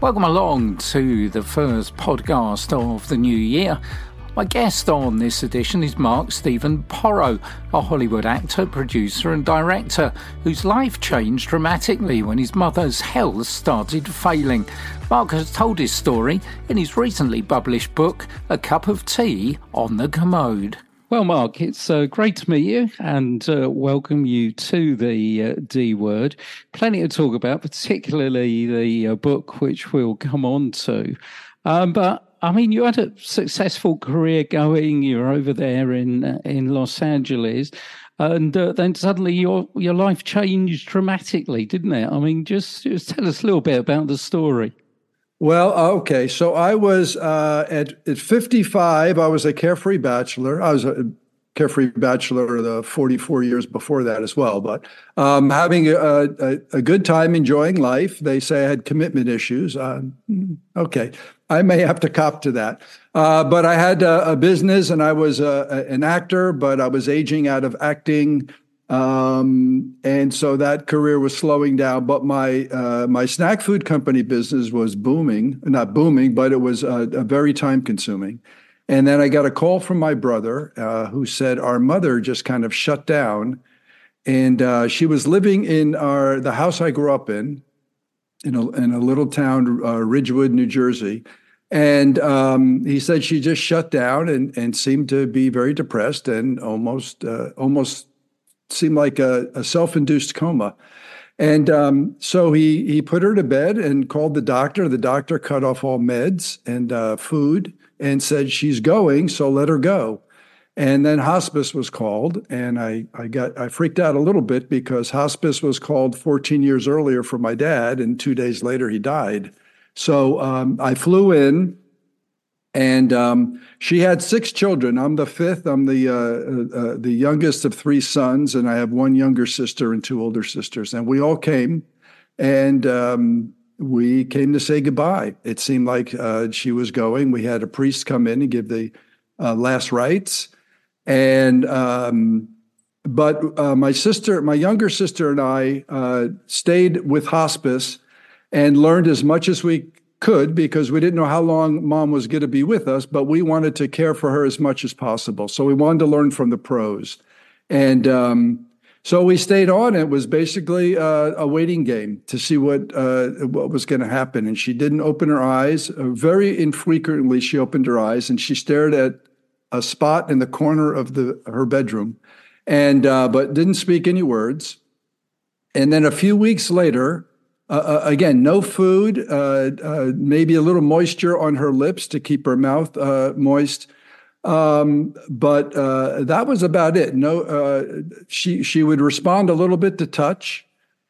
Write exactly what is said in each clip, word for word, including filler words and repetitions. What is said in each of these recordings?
Welcome along to the first podcast of the new year. My guest on this edition is Mark Stephen Porro, a Hollywood actor, producer and director whose life changed dramatically when his mother's health started failing. Mark has told his story in his recently published book, A Cup of Tea on the Commode. Well, Mark, it's uh, great to meet you and uh, welcome you to the uh, D Word. Plenty to talk about, particularly the uh, book, which we'll come on to. Um, but, I mean, you had a successful career going. You were over there in uh, in Los Angeles. And uh, then suddenly your your life changed dramatically, didn't it? I mean, just, just tell us a little bit about the story. Well, okay. So I was uh, at at fifty-five. I was a carefree bachelor. I was a carefree bachelor the forty-four years before that as well. But um, having a, a, a good time, enjoying life. They say I had commitment issues. Uh, okay, I may have to cop to that. Uh, but I had a, a business, and I was a, a, an actor. But I was aging out of acting. Um, and so that career was slowing down, but my, uh, my snack food company business was booming, not booming, but it was, uh, a very time consuming. And then I got a call from my brother, uh, who said our mother just kind of shut down, and, uh, she was living in our, the house I grew up in, in a, in a little town, uh, Ridgewood, New Jersey. And, um, he said she just shut down and, and seemed to be very depressed and almost, uh, almost, seemed like a, a self-induced coma. And um, so he he put her to bed and called the doctor. The doctor cut off all meds and uh, food and said, she's going, so let her go. And then hospice was called. And I, I got I freaked out a little bit because hospice was called fourteen years earlier for my dad, and two days later he died. So um, I flew in. And um, she had six children. I'm the fifth. I'm the uh, uh, the youngest of three sons, and I have one younger sister and two older sisters. And we all came, and um, we came to say goodbye. It seemed like uh, she was going. We had a priest come in and give the uh, last rites. And um, but uh, my sister, my younger sister, and I uh, stayed with hospice and learned as much as we could, because we didn't know how long mom was going to be with us, but we wanted to care for her as much as possible. So we wanted to learn from the pros. And um, so we stayed on. It was basically uh, a waiting game to see what uh, what was going to happen. And she didn't open her eyes. Uh, very infrequently, she opened her eyes, and she stared at a spot in the corner of the her bedroom, and uh, but didn't speak any words. And then a few weeks later, Uh, again, no food, uh, uh, maybe a little moisture on her lips to keep her mouth uh, moist. Um, but uh, that was about it. No, uh, she she would respond a little bit to touch,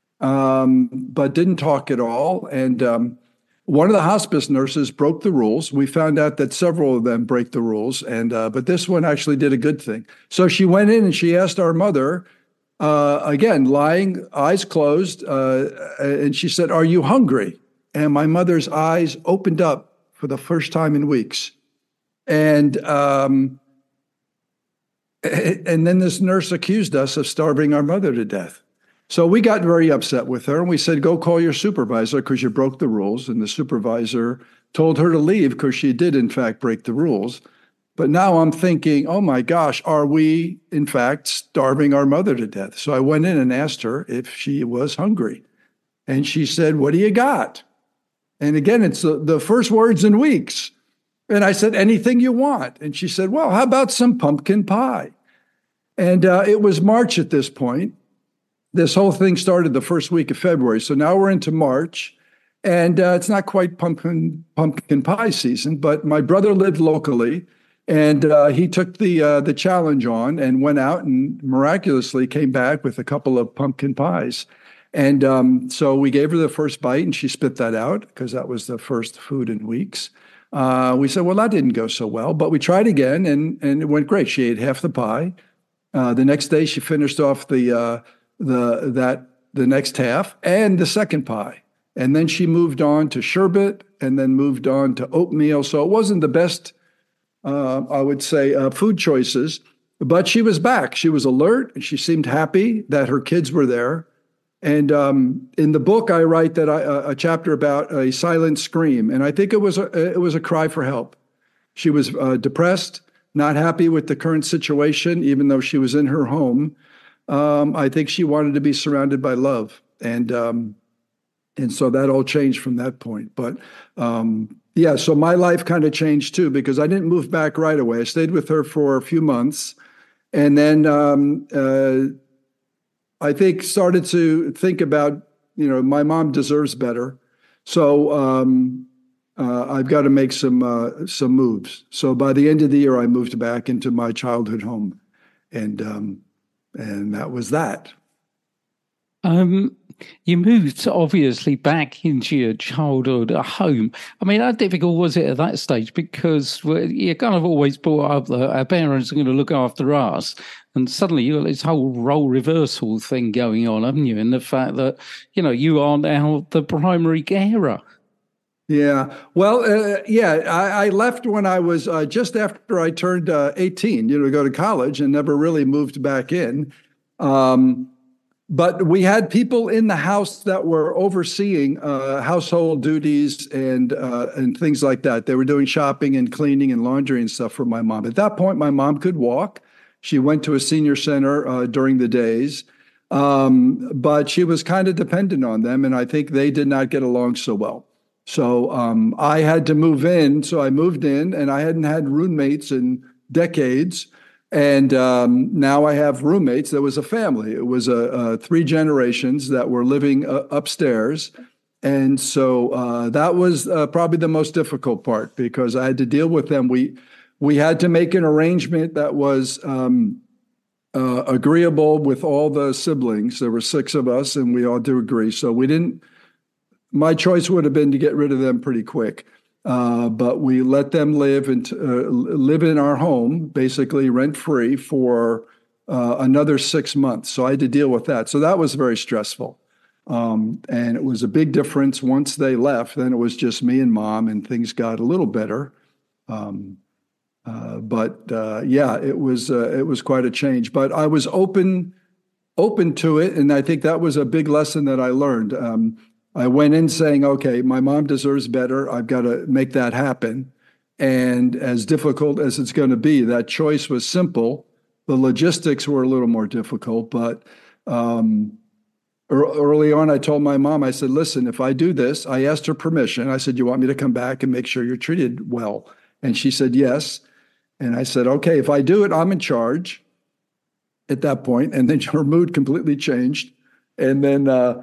um, but didn't talk at all. And um, one of the hospice nurses broke the rules. We found out that several of them break the rules, and uh, but this one actually did a good thing. So she went in and she asked our mother, Uh, again, lying, eyes closed, uh, and she said, "Are you hungry?" And my mother's eyes opened up for the first time in weeks. And um, and then this nurse accused us of starving our mother to death. So we got very upset with her, and we said, "Go call your supervisor because you broke the rules." And the supervisor told her to leave because she did, in fact, break the rules. But now I'm thinking, oh my gosh, are we in fact starving our mother to death? So I went in and asked her if she was hungry. And she said, "What do you got?" And again, it's the, the first words in weeks. And I said, "Anything you want." And she said, "Well, how about some pumpkin pie?" And uh, it was March at this point. This whole thing started the first week of February. So now we're into March. And uh, it's not quite pumpkin, pumpkin pie season, but my brother lived locally. And uh, he took the uh, the challenge on and went out and miraculously came back with a couple of pumpkin pies. And um, so we gave her the first bite, and she spit that out because that was the first food in weeks. Uh, we said, well, that didn't go so well, but we tried again, and and it went great. She ate half the pie. Uh, the next day, she finished off the uh, the that the next half and the second pie. And then she moved on to sherbet, and then moved on to oatmeal. So it wasn't the best, Uh, I would say, uh, food choices, but she was back. She was alert, and she seemed happy that her kids were there. And um, in the book, I write that I, a chapter about a silent scream, and I think it was a, it was a cry for help. She was uh, depressed, not happy with the current situation, even though she was in her home. Um, I think she wanted to be surrounded by love, and um, and so that all changed from that point. But um, yeah, so my life kind of changed too, because I didn't move back right away. I stayed with her for a few months, and then um, uh, I think started to think about, you know, my mom deserves better, so um, uh, I've got to make some uh, some moves. So by the end of the year, I moved back into my childhood home, and um, and that was that. Um, you moved obviously back into your childhood home. I mean, how difficult was it at that stage? Because you're kind of always brought up that our parents are going to look after us. And suddenly you got this whole role reversal thing going on, haven't you? And the fact that, you know, you are now the primary carer. Yeah. Well, uh, yeah, I, I left when I was uh, just after I turned uh, eighteen, you know, to go to college, and never really moved back in. Um, but we had people in the house that were overseeing uh, household duties and uh, and things like that. They were doing shopping and cleaning and laundry and stuff for my mom. At that point, my mom could walk. She went to a senior center uh, during the days, um, but she was kind of dependent on them, and I think they did not get along so well. So um, I had to move in. So I moved in, and I hadn't had roommates in decades. And um, now I have roommates. There was a family. It was a, a three generations that were living uh, upstairs. And so uh, that was uh, probably the most difficult part, because I had to deal with them. We we had to make an arrangement that was um, uh, agreeable with all the siblings. There were six of us, and we all do agree. So we didn't. My choice would have been to get rid of them pretty quick, uh, but we let them live and uh, live in our home, basically rent free, for uh, another six months. So I had to deal with that. So that was very stressful, um, and it was a big difference once they left. Then it was just me and mom, and things got a little better. Um, uh, but uh, yeah, it was uh, it was quite a change. But I was open open to it, and I think that was a big lesson that I learned. Um, I went in saying, okay, my mom deserves better. I've got to make that happen. And as difficult as it's going to be, that choice was simple. The logistics were a little more difficult, but um, early on, I told my mom, I said, listen, if I do this, I asked her permission. I said, you want me to come back and make sure you're treated well? And she said, yes. And I said, okay, if I do it, I'm in charge at that point. And then her mood completely changed. And then, uh,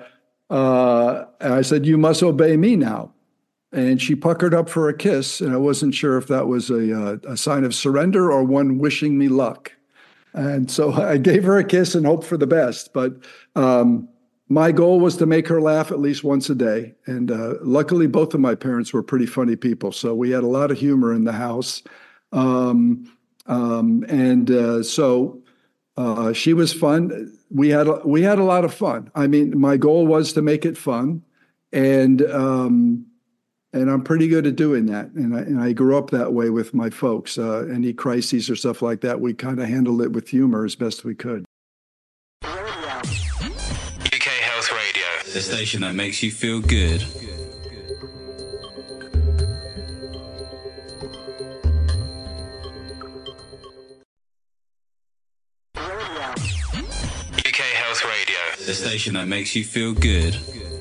Uh, and I said, you must obey me now. And she puckered up for a kiss, and I wasn't sure if that was a, uh, a sign of surrender or one wishing me luck. And so I gave her a kiss and hoped for the best. But um, my goal was to make her laugh at least once a day. And uh, luckily, both of my parents were pretty funny people, so we had a lot of humor in the house. Um, um, and uh, so uh, she was fun. We had a, we had a lot of fun. I mean, my goal was to make it fun, and um, and I'm pretty good at doing that. And I, and I grew up that way with my folks. Uh, any crises or stuff like that, we kind of handled it with humor as best we could. U K Health Radio, the station that makes you feel good. The station that makes you feel good.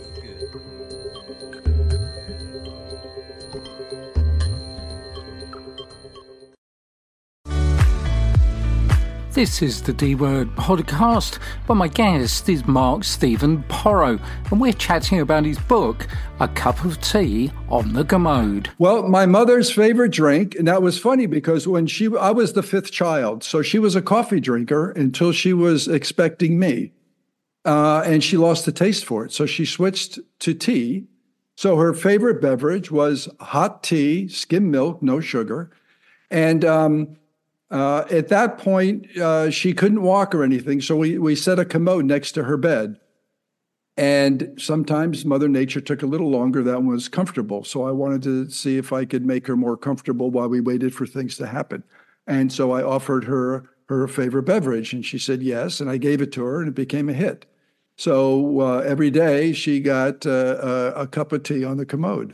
This is the D-Word podcast, where my guest is Mark Stephen Porro, and we're chatting about his book, A Cup of Tea on the Commode. Well, my mother's favorite drink, and that was funny because when she, I was the fifth child, so she was a coffee drinker until she was expecting me. Uh, and she lost the taste for it. So she switched to tea. So her favorite beverage was hot tea, skim milk, no sugar. And um, uh, at that point, uh, she couldn't walk or anything. So we, we set a commode next to her bed. And sometimes Mother Nature took a little longer than was comfortable. So I wanted to see if I could make her more comfortable while we waited for things to happen. And so I offered her her favorite beverage, and she said yes, and I gave it to her, and it became a hit. So uh, every day she got uh, a, a cup of tea on the commode.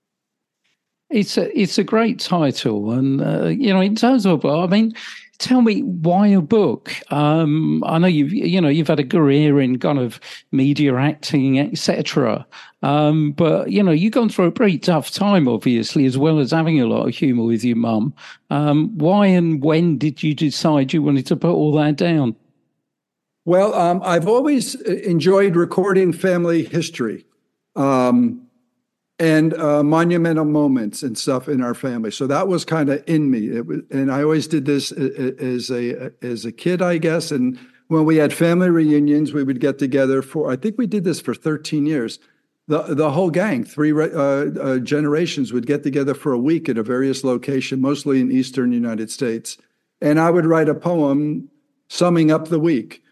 It's a it's a great title, and uh, you know, in terms of, I mean, tell me why a book? Um, I know you've you know you've had a career in kind of media acting, et cetera. Um, but you know, you've gone through a pretty tough time, obviously, as well as having a lot of humour with your mum. Um, why and when did you decide you wanted to put all that down? Well, um, I've always enjoyed recording family history. Um, and uh, monumental moments and stuff in our family. So that was kind of in me. It was, and I always did this as a as a kid, I guess. And when we had family reunions, we would get together for, I think we did this for thirteen years. The the whole gang, three uh, uh, generations would get together for a week at a various location, mostly in Eastern United States. And I would write a poem summing up the week.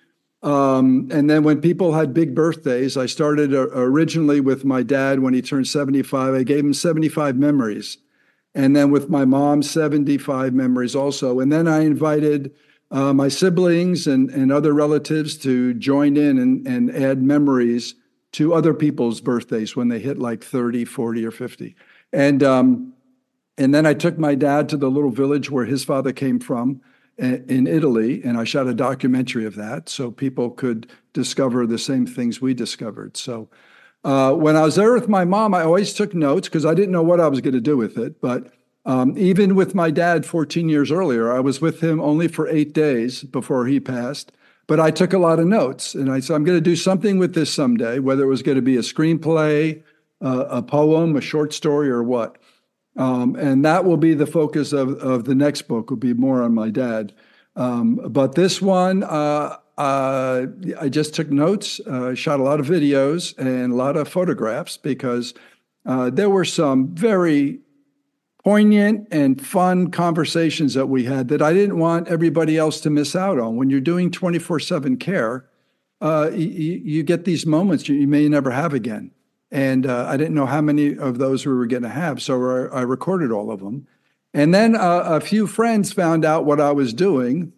Um, and then when people had big birthdays, I started uh, originally with my dad when he turned seventy-five. I gave him seventy-five memories. And then with my mom, seventy-five memories also. And then I invited uh, my siblings and, and other relatives to join in and, and add memories to other people's birthdays when they hit like thirty, forty, or fifty. And, um, and then I took my dad to the little village where his father came from, in Italy, and I shot a documentary of that so people could discover the same things we discovered. So uh, when I was there with my mom, I always took notes because I didn't know what I was going to do with it. But um, even with my dad fourteen years earlier, I was with him only for eight days before he passed. But I took a lot of notes, and I said, I'm going to do something with this someday, whether it was going to be a screenplay, uh, a poem, a short story, or what. Um, and that will be the focus of, of the next book, will be more on my dad. Um, but this one, uh, uh, I just took notes, uh, shot a lot of videos and a lot of photographs because uh, there were some very poignant and fun conversations that we had that I didn't want everybody else to miss out on. When you're doing twenty-four seven care, uh, you, you get these moments you may never have again. And uh, I didn't know how many of those we were going to have, so I, I recorded all of them. And then uh, a few friends found out what I was doing,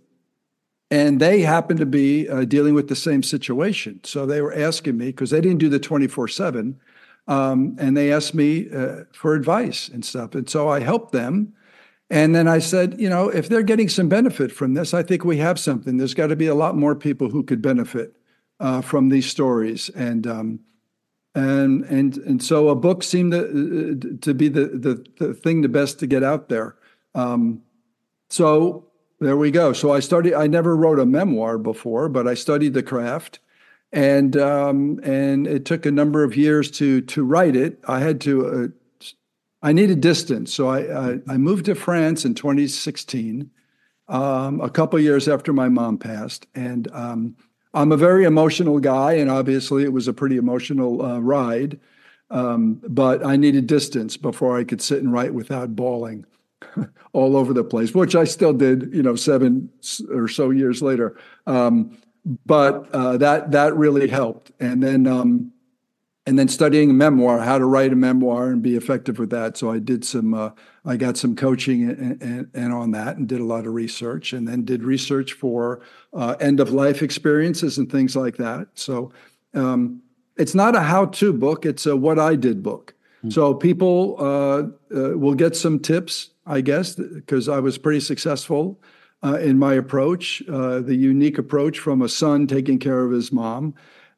and they happened to be uh, dealing with the same situation. So they were asking me, because they didn't do the twenty-four seven, um, and they asked me uh, for advice and stuff. And so I helped them. And then I said, you know, if they're getting some benefit from this, I think we have something. There's got to be a lot more people who could benefit uh, from these stories. And um And and and so a book seemed to, to be the, the the thing the best to get out there. Um, so there we go. So I started. I never wrote a memoir before, but I studied the craft, and um, and it took a number of years to to write it. I had to. Uh, I needed distance, so I I, I moved to France in twenty sixteen, um, a couple of years after my mom passed, and. Um, I'm a very emotional guy, and obviously it was a pretty emotional uh, ride, um, but I needed distance before I could sit and write without bawling all over the place, which I still did, you know, seven or so years later. Um, but uh, that that really helped. And then um, and then studying a memoir, how to write a memoir and be effective with that. So I did some, uh, I got some coaching and, and, and on that and did a lot of research, and then did research for uh, end-of-life experiences and things like that. So um, it's not a how-to book, it's a what I did book. Mm-hmm. So people uh, uh, will get some tips, I guess, because I was pretty successful uh, in my approach, uh, the unique approach from a son taking care of his mom.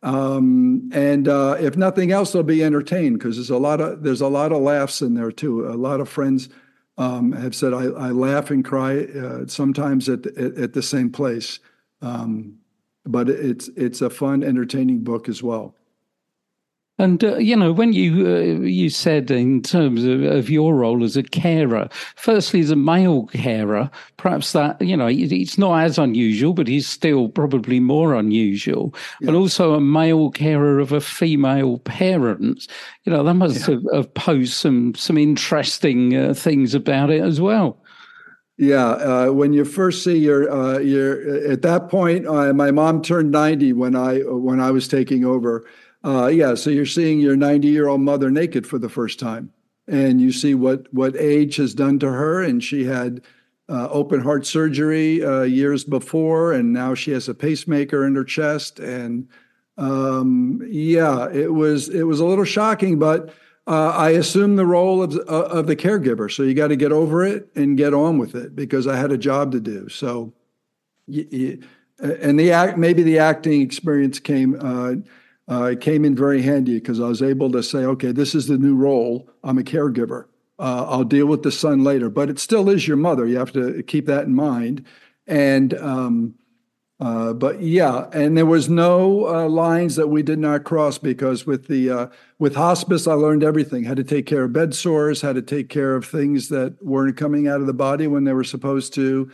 Um, and uh, if nothing else, they'll be entertained because there's a lot of there's a lot of laughs in there too. A lot of friends um, have said I, I laugh and cry uh, sometimes at, at at the same place, um, but it's it's a fun, entertaining book as well. And, uh, you know, when you uh, you said in terms of, of your role as a carer, firstly, as a male carer, perhaps that, you know, it's not as unusual, but it's still probably more unusual. Yeah. But also a male carer of a female parent, you know, that must yeah. have, have posed some, some interesting uh, things about it as well. Yeah, uh, when you first see your uh, your at that point, uh, my mom turned ninety when I when I was taking over. Uh, yeah, so you're seeing your ninety-year-old mother naked for the first time, and you see what what age has done to her. And she had uh, open heart surgery uh, years before, and now she has a pacemaker in her chest. And Um, yeah, it was it was a little shocking, but uh, I assumed the role of uh, of the caregiver. So you got to get over it and get on with it because I had a job to do. So, y- y- and the act maybe the acting experience came uh, uh, came in very handy because I was able to say, okay, this is the new role. I'm a caregiver. Uh, I'll deal with the son later, but it still is your mother. You have to keep that in mind. And um, uh, but yeah, and there was no uh, lines that we did not cross because with the uh, with hospice, I learned everything: how to take care of bed sores, how to take care of things that weren't coming out of the body when they were supposed to,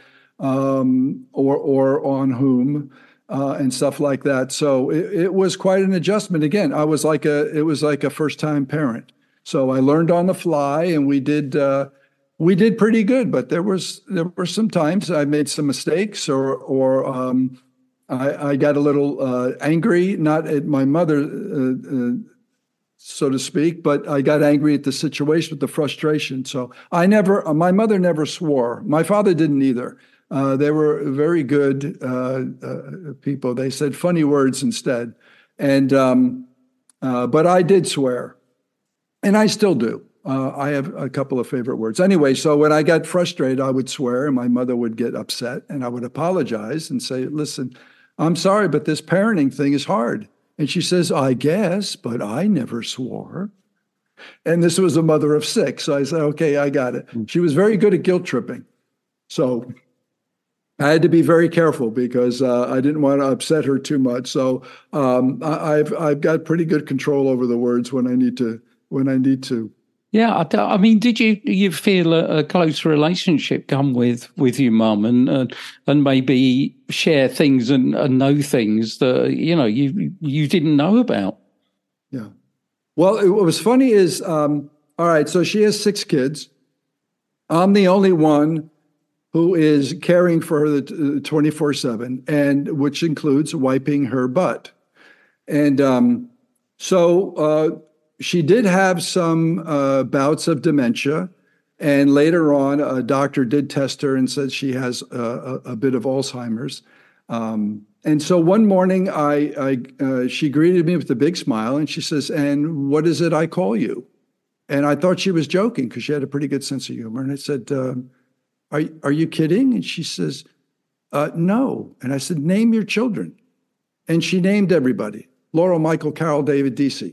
um, or or on whom, uh, and stuff like that. So it, it was quite an adjustment. Again, I was like a it was like a first time parent. So I learned on the fly, and we did. Uh, we did pretty good, but there was there were some times I made some mistakes, or or um, I, I got a little uh, angry, not at my mother, uh, uh, so to speak, but I got angry at the situation, with the frustration. So I never, uh, my mother never swore. My father didn't either. Uh, they were very good uh, uh, people. They said funny words instead, and um, uh, but I did swear, and I still do. Uh, I have a couple of favorite words. Anyway, so when I got frustrated, I would swear, and my mother would get upset, and I would apologize and say, listen, I'm sorry, but this parenting thing is hard. And she says, I guess, but I never swore. And this was a mother of six. So I said, okay, I got it. She was very good at guilt tripping. So I had to be very careful because uh, I didn't want to upset her too much. So um, I, I've I've got pretty good control over the words when I need to when I need to. Yeah, I, I mean, did you you feel a, a close relationship come with with your mum, and uh, and maybe share things and, and know things that you know you you didn't know about? Yeah. Well, it, what was funny is, um, all right, so she has six kids. I'm the only one who is caring for her twenty-four seven, and which includes wiping her butt. And um, so. Uh, She did have some uh, bouts of dementia, and later on, a doctor did test her and said she has a, a, a bit of Alzheimer's. Um, and so one morning, I, I uh, she greeted me with a big smile, and she says, "And what is it I call you?" And I thought she was joking because she had a pretty good sense of humor. And I said, uh, "Are are you kidding?" And she says, uh, "No." And I said, "Name your children." And she named everybody: Laurel, Michael, Carol, David, Deesey.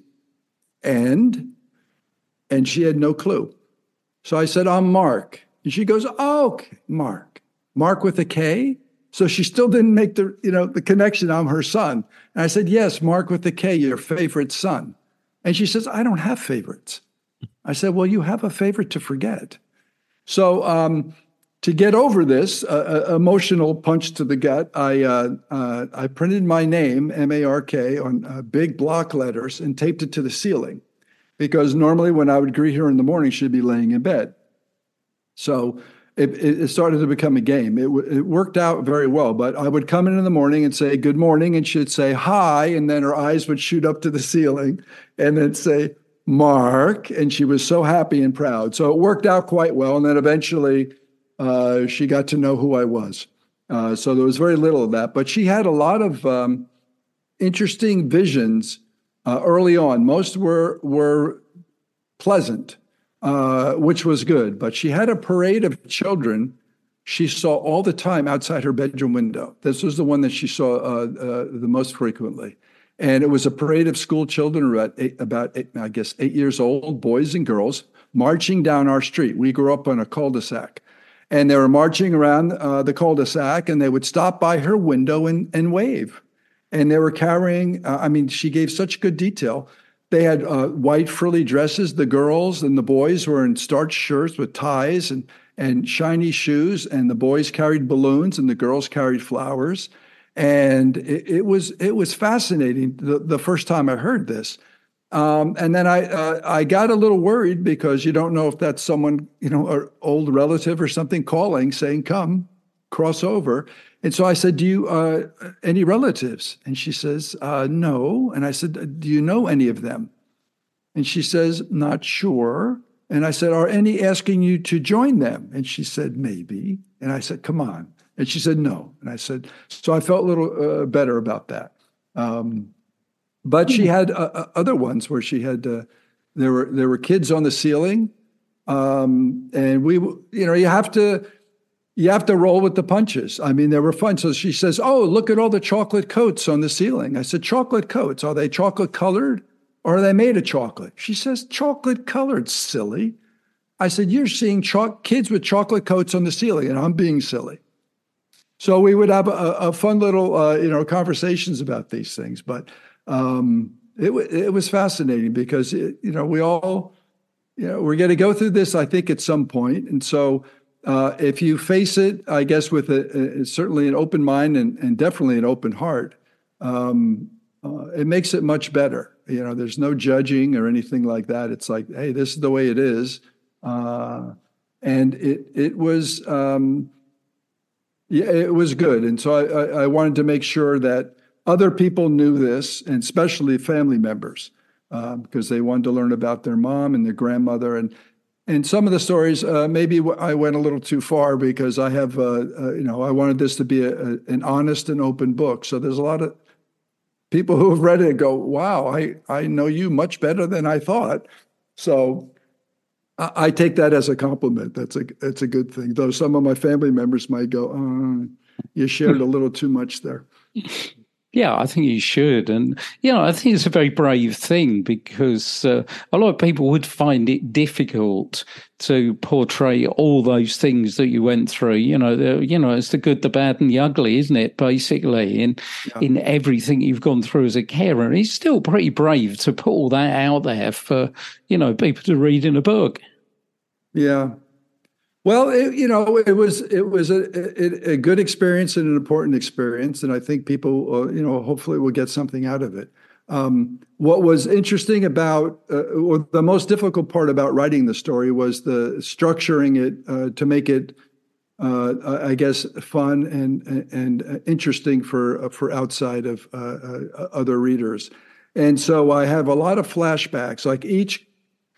And, and she had no clue. So I said, I'm Mark. And she goes, oh, okay, Mark. Mark with a K? So she still didn't make the, you know, the connection. I'm her son. And I said, yes, Mark with a K, your favorite son. And she says, I don't have favorites. I said, well, you have a favorite to forget. So um, to get over this uh, uh, emotional punch to the gut, I uh, uh, I printed my name, M A R K, on uh, big block letters and taped it to the ceiling, because normally when I would greet her in the morning, she'd be laying in bed. So it, it started to become a game. It, it worked out very well, but I would come in in the morning and say, good morning, and she'd say, hi, and then her eyes would shoot up to the ceiling and then say, Mark, and she was so happy and proud. So it worked out quite well, and then eventually Uh, she got to know who I was. Uh, so there was very little of that. But she had a lot of um, interesting visions uh, early on. Most were, were pleasant, uh, which was good. But she had a parade of children she saw all the time outside her bedroom window. This was the one that she saw uh, uh, the most frequently. And it was a parade of school children about, eight, about eight, I guess, eight years old, boys and girls, marching down our street. We grew up on a cul-de-sac. And they were marching around uh, the cul-de-sac, and they would stop by her window and, and wave. And they were carrying, uh, I mean, she gave such good detail. They had uh, white frilly dresses. The girls and the boys were in starched shirts with ties and, and shiny shoes. And the boys carried balloons and the girls carried flowers. And it, it was it was fascinating the, the first time I heard this. Um, and then I uh, I got a little worried because you don't know if that's someone, you know, an old relative or something calling, saying, come, cross over. And so I said, do you, uh, any relatives? And she says, uh, no. And I said, do you know any of them? And she says, not sure. And I said, are any asking you to join them? And she said, maybe. And I said, come on. And she said, no. And I said, so I felt a little uh, better about that. Um, but she had uh, uh, other ones where she had uh, there were there were kids on the ceiling, um, and we you know you have to you have to roll with the punches. I mean, they were fun. So she says, "Oh, look at all the chocolate coats on the ceiling." I said, "Chocolate coats? Are they chocolate colored or are they made of chocolate?" She says, "Chocolate colored, silly." I said, "You're seeing cho- kids with chocolate coats on the ceiling, and I'm being silly." So we would have a, a fun little, uh, you know, conversations about these things. But um, it, w- it was fascinating because, it, you know, we all, you know, we're going to go through this, I think, at some point. And so uh, if you face it, I guess, with a, a, certainly an open mind and, and definitely an open heart, um, uh, it makes it much better. You know, there's no judging or anything like that. It's like, hey, this is the way it is. Uh, and it it was, um, yeah, it was good. And so I, I, I wanted to make sure that other people knew this, and especially family members, uh, because they wanted to learn about their mom and their grandmother. And and some of the stories, uh, maybe I went a little too far because I have, uh, uh, you know, I wanted this to be a, a, an honest and open book. So there's a lot of people who have read it and go, wow, I, I know you much better than I thought. So I take that as a compliment. That's a that's a good thing. Though some of my family members might go, oh, "You shared a little too much there." Yeah, I think you should, and you know, I think it's a very brave thing because uh, a lot of people would find it difficult to portray all those things that you went through. You know, the, you know, it's the good, the bad, and the ugly, isn't it? Basically, in yeah. in everything you've gone through as a carer, and it's still pretty brave to put all that out there for you know people to read in a book. Yeah. Well, it, you know, it was it was a, a, a good experience and an important experience, and I think people, uh, you know, hopefully will get something out of it. Um, what was interesting about, uh, or the most difficult part about writing the story was the structuring it uh, to make it, uh, I guess, fun and and interesting for for outside of uh, uh, other readers. And so I have a lot of flashbacks. Like each,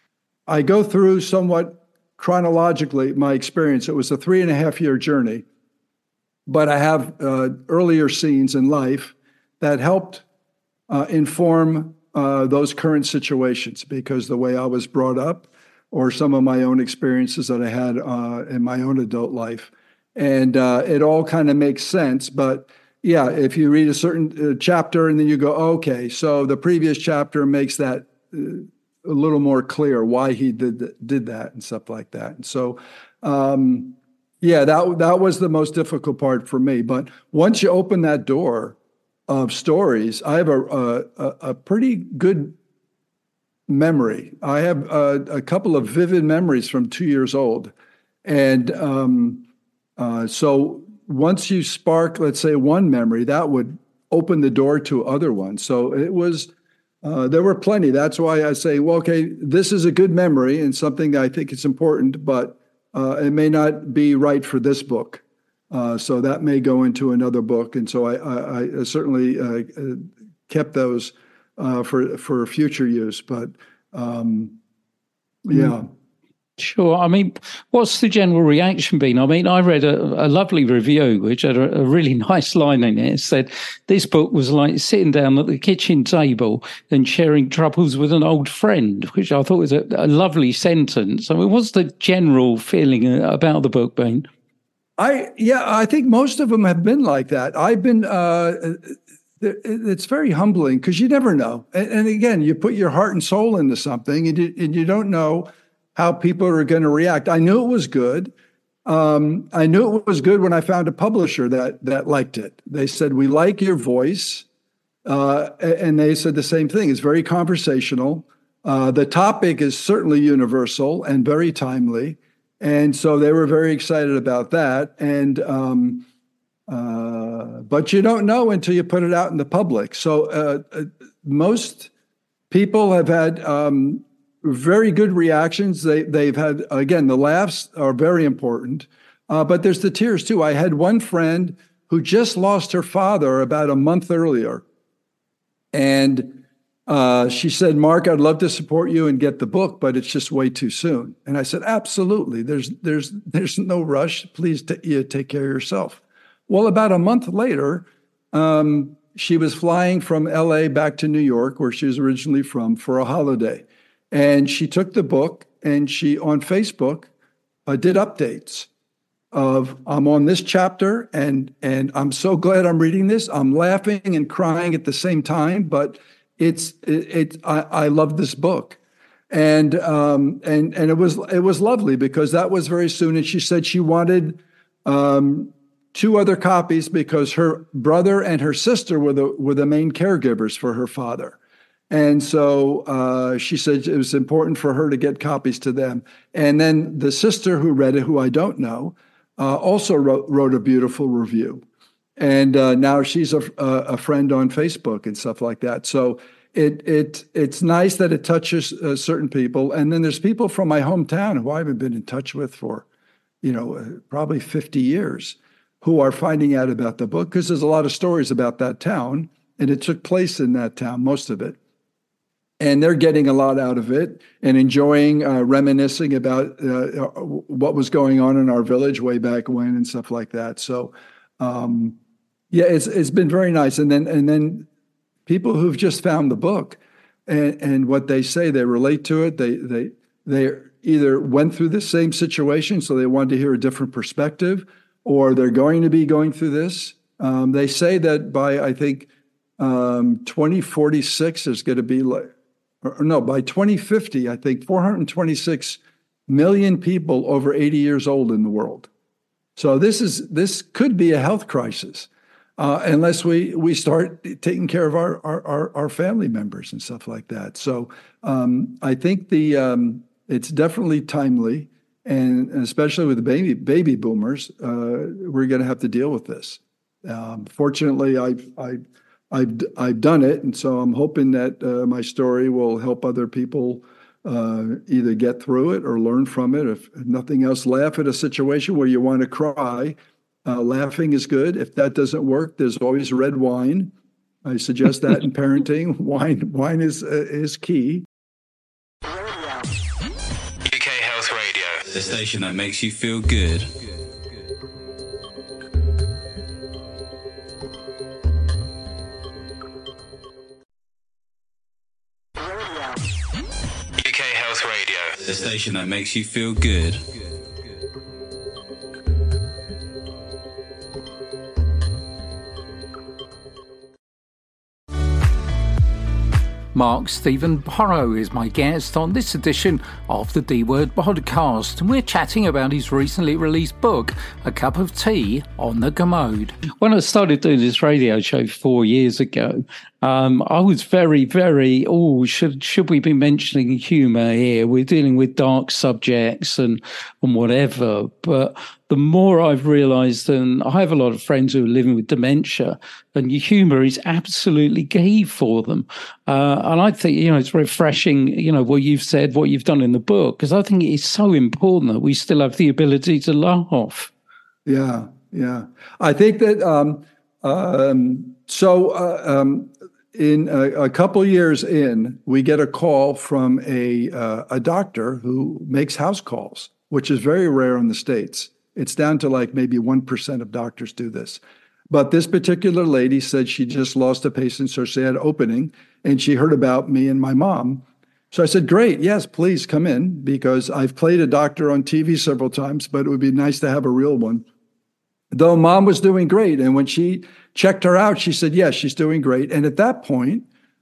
I go through somewhat chronologically my experience. It was a three and a half year journey, but I have uh, earlier scenes in life that helped uh, inform uh, those current situations because the way I was brought up or some of my own experiences that I had uh, in my own adult life. And uh, it all kind of makes sense. But yeah, if you read a certain uh, chapter and then you go, okay, so the previous chapter makes that uh, a little more clear why he did did that and stuff like that. And so, um, yeah, that that was the most difficult part for me. But once you open that door of stories, I have a a, a pretty good memory. I have a, a couple of vivid memories from two years old, and um, uh, so once you spark, let's say, one memory, that would open the door to other ones. So it was. Uh, there were plenty. That's why I say, well, okay, this is a good memory and something I think it's important, but uh, it may not be right for this book. Uh, so that may go into another book. And so I, I, I certainly uh, kept those uh, for for future use. But um, yeah. Sure. I mean, what's the general reaction been? I mean, I read a, a lovely review, which had a, a really nice line in it. It said, this book was like sitting down at the kitchen table and sharing troubles with an old friend, which I thought was a, a lovely sentence. I mean, what's the general feeling about the book been? I, yeah, I think most of them have been like that. I've been, uh, it's very humbling because you never know. And, and again, you put your heart and soul into something and you, and you don't know how people are going to react. I knew it was good. Um, I knew it was good when I found a publisher that that liked it. They said, we like your voice. Uh, and they said the same thing. It's very conversational. Uh, the topic is certainly universal and very timely. And so they were very excited about that. And um, uh, but you don't know until you put it out in the public. So uh, uh, most people have had um, very good reactions. They, they've had, again, the laughs are very important, uh, but there's the tears too. I had one friend who just lost her father about a month earlier. And uh, she said, Mark, I'd love to support you and get the book, but it's just way too soon. And I said, absolutely. There's, there's, there's no rush. Please t- you take care of yourself. Well, about a month later, um, she was flying from L A back to New York, where she was originally from, for a holiday. And she took the book and she, on Facebook, uh, did updates of, I'm on this chapter and and I'm so glad I'm reading this. I'm laughing and crying at the same time, but it's it, it I, I love this book. And um and and it was it was lovely because that was very soon. And she said she wanted um two other copies because her brother and her sister were the were the main caregivers for her father. And so uh, she said it was important for her to get copies to them. And then the sister who read it, who I don't know, uh, also wrote, wrote a beautiful review. And uh, now she's a, a friend on Facebook and stuff like that. So it it it's nice that it touches uh, certain people. And then there's people from my hometown who I haven't been in touch with for, you know, uh, probably fifty years, who are finding out about the book because there's a lot of stories about that town. And it took place in that town, most of it. And they're getting a lot out of it and enjoying, uh, reminiscing about uh, what was going on in our village way back when and stuff like that. So, um, yeah, it's it's been very nice. And then and then people who've just found the book and, and what they say, they relate to it. They they they either went through the same situation, so they wanted to hear a different perspective, or they're going to be going through this. Um, they say that by I think um, twenty forty-six, there's going to be like. Or no, by twenty fifty, I think four hundred twenty-six million people over eighty years old in the world. So this is this could be a health crisis uh, unless we we start taking care of our our, our family members and stuff like that. So um, I think the um, it's definitely timely, and especially with the baby baby boomers, uh, we're going to have to deal with this. Um, fortunately, I've I. I've I've done it, and so I'm hoping that uh, my story will help other people uh, either get through it or learn from it. If, if nothing else, laugh at a situation where you want to cry. Uh, laughing is good. If that doesn't work, there's always red wine. I suggest that in parenting. Wine wine is uh, is key. U K Health Radio, the station that makes you feel good. The station that makes you feel good. Mark Stephen Porro is my guest on this edition of the D-Word podcast, and we're chatting about his recently released book, A Cup of Tea on the Commode. When I started doing this radio show four years ago, um, I was very, very, oh, should should we be mentioning humour here? We're dealing with dark subjects and, and whatever, but the more I've realised, and I have a lot of friends who are living with dementia, and humour is absolutely key for them. Uh, and I think, you know, it's refreshing, you know, what you've said, what you've done in the book, because I think it is so important that we still have the ability to laugh. Yeah, yeah. I think that, um, um, so uh, um, in a, a couple years in, we get a call from a uh, a doctor who makes house calls, which is very rare in the States. It's down to like maybe one percent of doctors do this. But this particular lady said she just lost a patient, so she had an opening, and she heard about me and my mom. So I said, great, yes, please come in, because I've played a doctor on T V several times, but it would be nice to have a real one. Though mom was doing great. And when she checked her out, she said, yes, she's doing great. And at that point,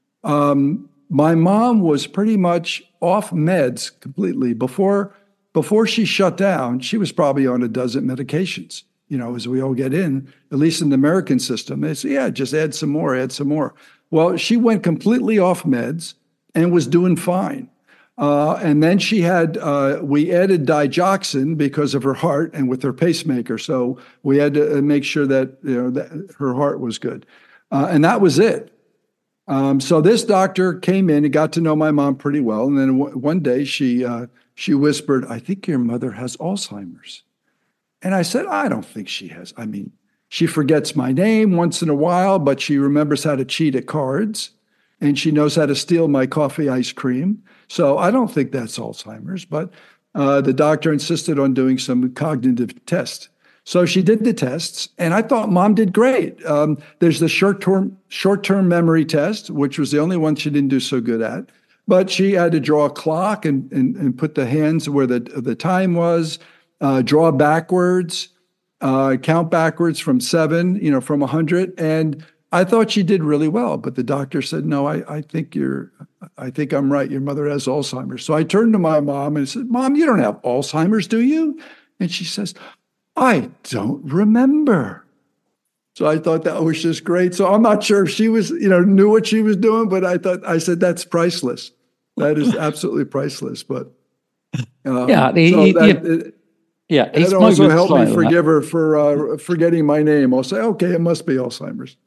um, my mom was pretty much off meds completely. Before Before she shut down, she was probably on a dozen medications. You know, as we all get in, at least in the American system, they say, yeah, just add some more, add some more. Well, she went completely off meds and was doing fine. Uh, and then she had, uh, we added digoxin because of her heart and with her pacemaker. So we had to make sure that, you know, that her heart was good. Uh, and that was it. Um, so this doctor came in and got to know my mom pretty well. And then w- one day she, uh, she whispered, I think your mother has Alzheimer's. And I said, I don't think she has. I mean, she forgets my name once in a while, but she remembers how to cheat at cards. And she knows how to steal my coffee ice cream. So I don't think that's Alzheimer's. But uh, the doctor insisted on doing some cognitive test. So she did the tests, and I thought Mom did great. Um, there's the short-term short-term memory test, which was the only one she didn't do so good at. But she had to draw a clock and and, and put the hands where the the time was, uh, draw backwards, uh, count backwards from seven, you know, from a hundred. And I thought she did really well. But the doctor said, "No, I I think you're, I think I'm right. Your mother has Alzheimer's." So I turned to my mom and said, "Mom, you don't have Alzheimer's, do you?" And she says, "I don't remember." So I thought that was just great. So I'm not sure if she was, you know, knew what she was doing, but I thought, I said, that's priceless. That is absolutely priceless. But um, yeah, the, so that, yeah, it, yeah. It also helped like me forgive that. her for uh, forgetting my name. I'll say, okay, it must be Alzheimer's.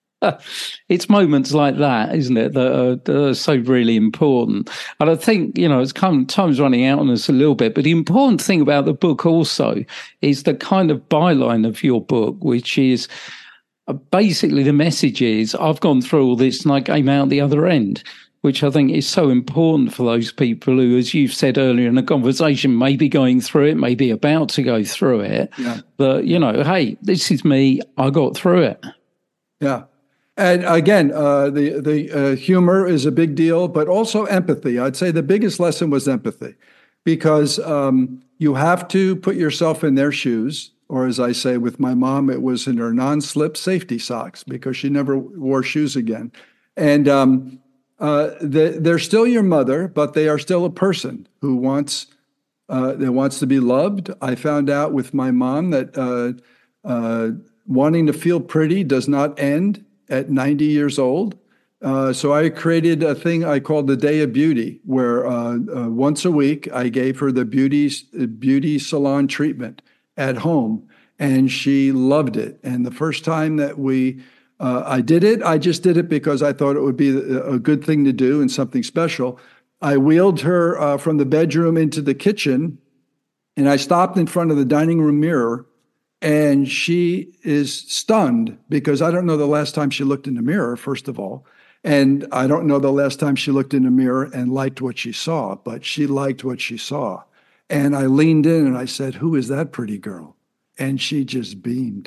It's moments like that, isn't it, that are, that are so really important. And I think, you know, it's come, time's running out on us a little bit, but the important thing about the book also is the kind of byline of your book, which is uh, basically the message is, I've gone through all this and I came out the other end, which I think is so important for those people who, as you've said earlier in the conversation, may be going through it, may be about to go through it, yeah. That, you know, hey, this is me, I got through it. Yeah. And again, uh, the the uh, humor is a big deal, but also empathy. I'd say the biggest lesson was empathy, because um, you have to put yourself in their shoes, or as I say with my mom, it was in her non-slip safety socks, because she never wore shoes again. And um, uh, the, they're still your mother, but they are still a person who wants uh, that wants to be loved. I found out with my mom that uh, uh, wanting to feel pretty does not end at ninety years old. Uh, so I created a thing I called the Day of Beauty, where uh, uh, once a week I gave her the beauty, beauty salon treatment at home, and she loved it. And the first time that we, uh, I did it, I just did it because I thought it would be a good thing to do and something special. I wheeled her uh, from the bedroom into the kitchen, and I stopped in front of the dining room mirror. And she is stunned, because I don't know the last time she looked in the mirror, first of all. And I don't know the last time she looked in the mirror and liked what she saw, but she liked what she saw. And I leaned in and I said, "Who is that pretty girl?" And she just beamed.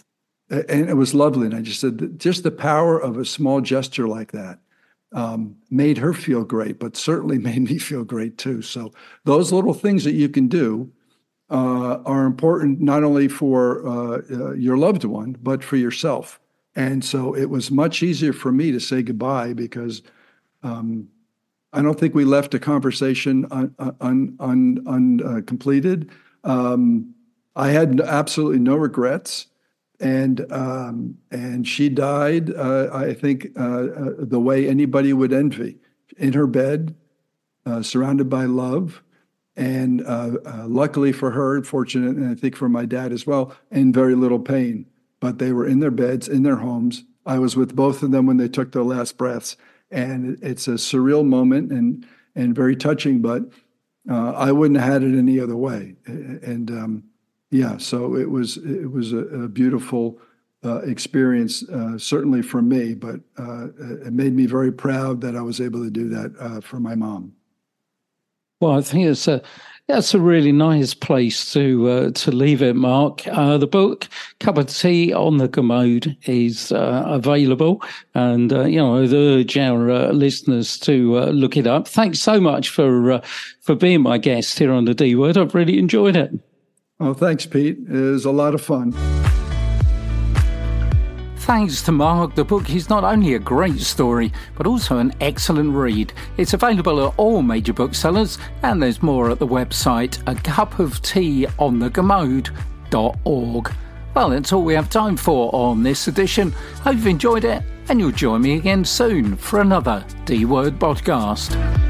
And it was lovely. And I just said, just the power of a small gesture like that um, made her feel great, but certainly made me feel great too. So those little things that you can do Uh, are important not only for uh, uh, your loved one, but for yourself. And so it was much easier for me to say goodbye, because um, I don't think we left a conversation un, un, un, un, uh, completed. Um, I had absolutely no regrets. And um, and she died, uh, I think, uh, uh, the way anybody would envy, in her bed, uh, surrounded by love. And uh, uh, luckily for her, fortunate, and I think for my dad as well, in very little pain. But they were in their beds, in their homes. I was with both of them when they took their last breaths. And it's a surreal moment and and very touching, but uh, I wouldn't have had it any other way. And um, yeah, so it was it was a, a beautiful uh, experience, uh, certainly for me, but uh, it made me very proud that I was able to do that uh, for my mom. Well, I think it's a that's a really nice place to uh, to leave it, Mark. Uh, the book "Cup of Tea on the Commode" is uh, available, and uh, you know, I'd urge our uh, listeners to uh, look it up. Thanks so much for uh, for being my guest here on the D Word. I've really enjoyed it. Oh, thanks, Pete. It was a lot of fun. Thanks to Mark. The book is not only a great story, but also an excellent read. It's available at all major booksellers, and there's more at the website a cup of tea on the commode dot org. Well, that's all we have time for on this edition. Hope you've enjoyed it, and you'll join me again soon for another D Word podcast.